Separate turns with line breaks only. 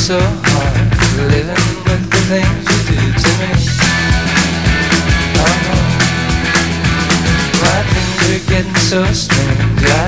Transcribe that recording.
so hard living with the things you do to me. Oh no, my dreams are getting so strange.